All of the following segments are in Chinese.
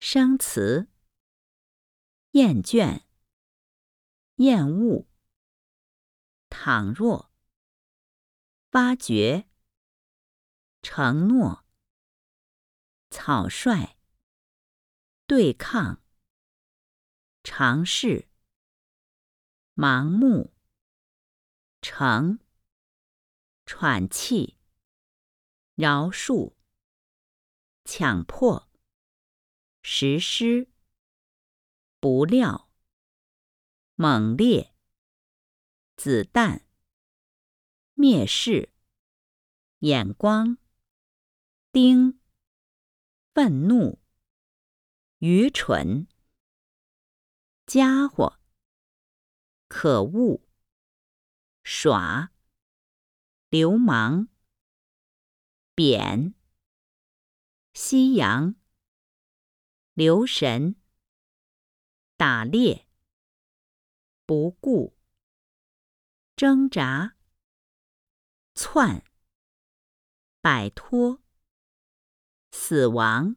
生词：厌倦、厌恶、倘若、发掘、承诺、草率、对抗、尝试、盲目、成、喘气、饶恕、强迫、实施、不料、猛烈、子弹、蔑视、眼光、盯、愤怒、愚蠢、家伙、可恶、耍、流氓、扁、西洋、留神、打猎、不顾、挣扎、窜、摆脱、死亡、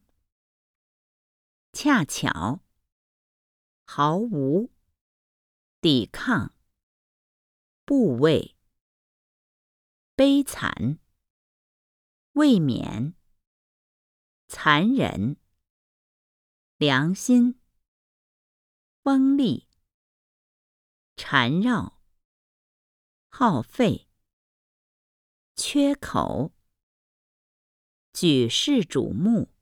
恰巧、毫无、抵抗、部位、悲惨、卫冕、残忍、良心、锋利、缠绕、耗费、缺口、举世瞩目。